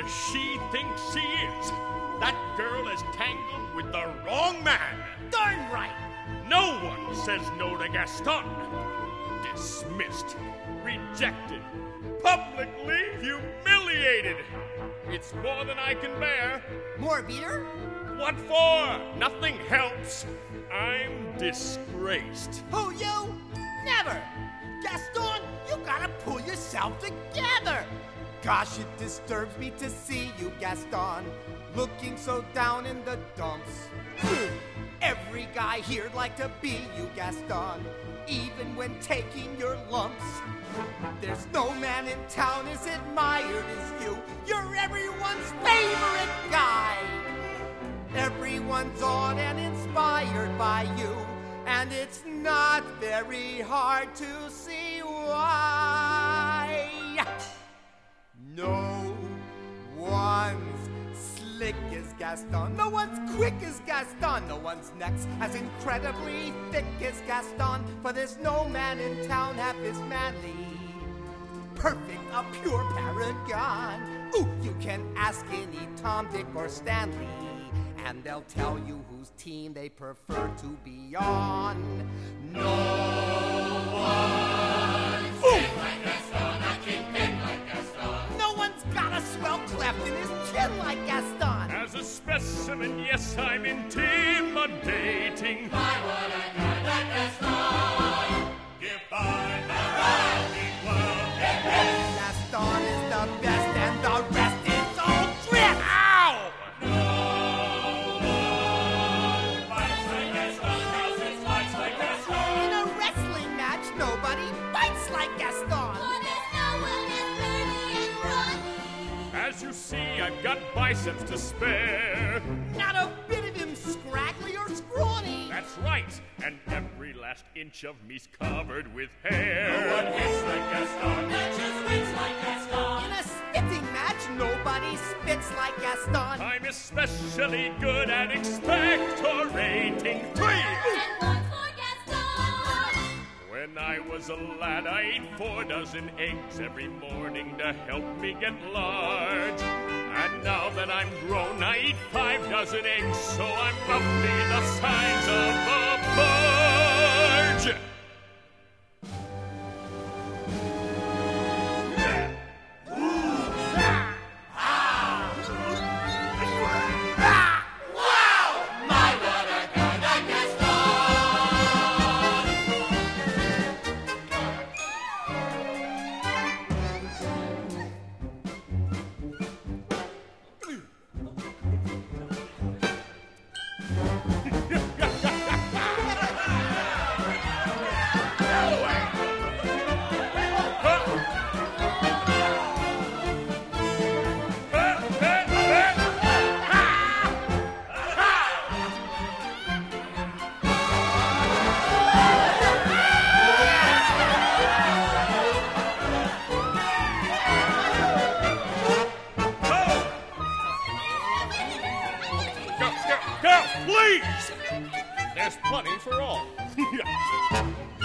because she thinks she is. That girl is tangled with the wrong man. Darn right. No one says no to Gaston. Dismissed, rejected, publicly humiliated. It's more than I can bear. More beer? What for? Nothing helps. I'm disgraced. Who, you? Never. Gaston, you gotta pull yourself together. Gosh, it disturbs me to see you, Gaston, looking so down in the dumps. Every guy here'd like to be you, Gaston, even when taking your lumps. There's no man in town as admired as you. You're everyone's favorite guy. Everyone's awed and inspired by you, and it's not very hard to see why. No one's slick as Gaston. No one's quick as Gaston. No one's neck's as incredibly thick as Gaston. For there's no man in town half as manly. Perfect, a pure paragon. Ooh, you can ask any Tom, Dick, or Stanley, and they'll tell you whose team they prefer to be on. No one's king like Gaston, a kingpin like Gaston. No one's got a swell cleft in his chin like Gaston. As a specimen, yes, I'm intimidating. My, what a guy like Gaston. If I had the world, Gaston is the best and the rest is all drip. Ow! In a wrestling match, nobody fights like Gaston. As you see, I've got biceps to spare. Not a bit of him scraggly or scrawny. That's right, and every last inch of me's covered with hair. No one hits like Gaston, that just wins like Gaston. In a spitting match, nobody spits like Gaston. I'm especially good at expectorating. And one for Gaston. When I was a lad, I ate 4 dozen eggs every morning to help me get large. And now that I'm grown, I eat 5 dozen eggs, so I'm roughly the size of a barge. My, what a guy like Gaston. Girls, please! There's plenty for all.